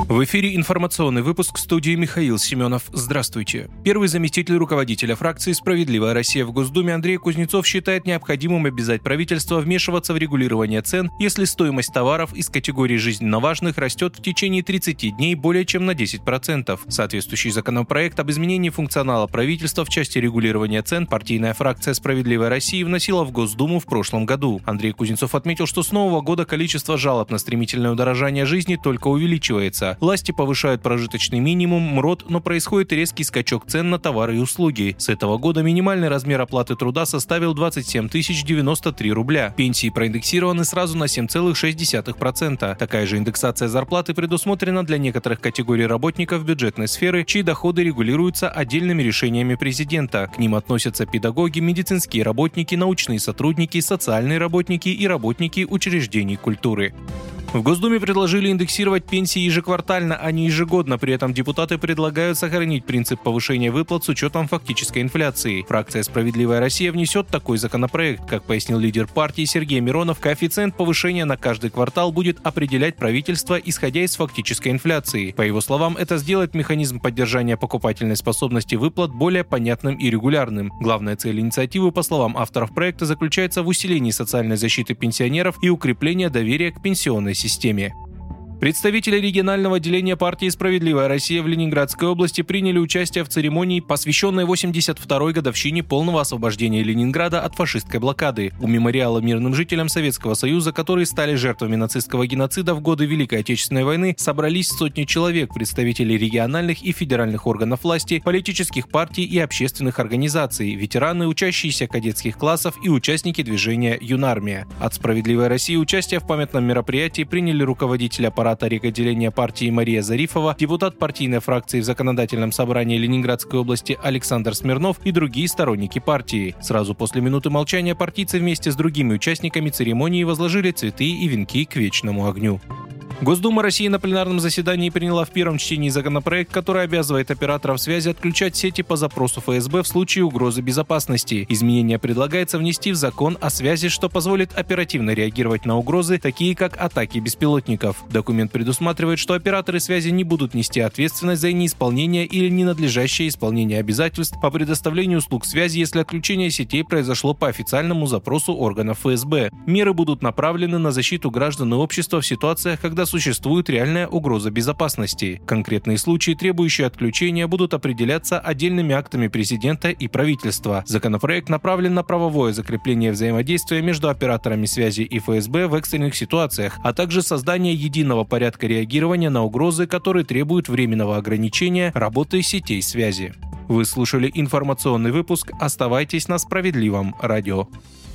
В эфире информационный выпуск, в студии Михаил Семенов. Здравствуйте. Первый заместитель руководителя фракции «Справедливая Россия» в Госдуме Андрей Кузнецов считает необходимым обязать правительство вмешиваться в регулирование цен, если стоимость товаров из категории жизненно важных растет в течение 30 дней более чем на 10%. Соответствующий законопроект об изменении функционала правительства в части регулирования цен партийная фракция «Справедливая Россия» вносила в Госдуму в прошлом году. Андрей Кузнецов отметил, что с нового года количество жалоб на стремительное удорожание жизни только увеличивается. Власти повышают прожиточный минимум, МРОТ, но происходит резкий скачок цен на товары и услуги. С этого года минимальный размер оплаты труда составил 27 093 рубля. Пенсии проиндексированы сразу на 7,6%. Такая же индексация зарплаты предусмотрена для некоторых категорий работников бюджетной сферы, чьи доходы регулируются отдельными решениями президента. К ним относятся педагоги, медицинские работники, научные сотрудники, социальные работники и работники учреждений культуры. В Госдуме предложили индексировать пенсии ежеквартально, а не ежегодно. При этом депутаты предлагают сохранить принцип повышения выплат с учетом фактической инфляции. Фракция «Справедливая Россия» внесет такой законопроект. Как пояснил лидер партии Сергей Миронов, коэффициент повышения на каждый квартал будет определять правительство, исходя из фактической инфляции. По его словам, это сделает механизм поддержания покупательной способности выплат более понятным и регулярным. Главная цель инициативы, по словам авторов проекта, заключается в усилении социальной защиты пенсионеров и укреплении доверия к пенсионной системе. Представители регионального отделения партии «Справедливая Россия» в Ленинградской области приняли участие в церемонии, посвященной 82-й годовщине полного освобождения Ленинграда от фашистской блокады. У мемориала мирным жителям Советского Союза, которые стали жертвами нацистского геноцида в годы Великой Отечественной войны, собрались сотни человек, представителей региональных и федеральных органов власти, политических партий и общественных организаций, ветераны, учащиеся кадетских классов и участники движения «Юнармия». От «Справедливой России» участие в памятном мероприятии приняли руководитель аппарата реготделения партии Мария Зарифова, депутат партийной фракции в Законодательном собрании Ленинградской области Александр Смирнов и другие сторонники партии. Сразу после минуты молчания партийцы вместе с другими участниками церемонии возложили цветы и венки к вечному огню. Госдума России на пленарном заседании приняла в первом чтении законопроект, который обязывает операторов связи отключать сети по запросу ФСБ в случае угрозы безопасности. Изменение предлагается внести в закон о связи, что позволит оперативно реагировать на угрозы, такие как атаки беспилотников. Документ предусматривает, что операторы связи не будут нести ответственность за неисполнение или ненадлежащее исполнение обязательств по предоставлению услуг связи, если отключение сетей произошло по официальному запросу органов ФСБ. Меры будут направлены на защиту граждан и общества в ситуациях, когда существует реальная угроза безопасности. Конкретные случаи, требующие отключения, будут определяться отдельными актами президента и правительства. Законопроект направлен на правовое закрепление взаимодействия между операторами связи и ФСБ в экстренных ситуациях, а также создание единого порядка реагирования на угрозы, которые требуют временного ограничения работы сетей связи. Вы слушали информационный выпуск. Оставайтесь на Справедливом радио.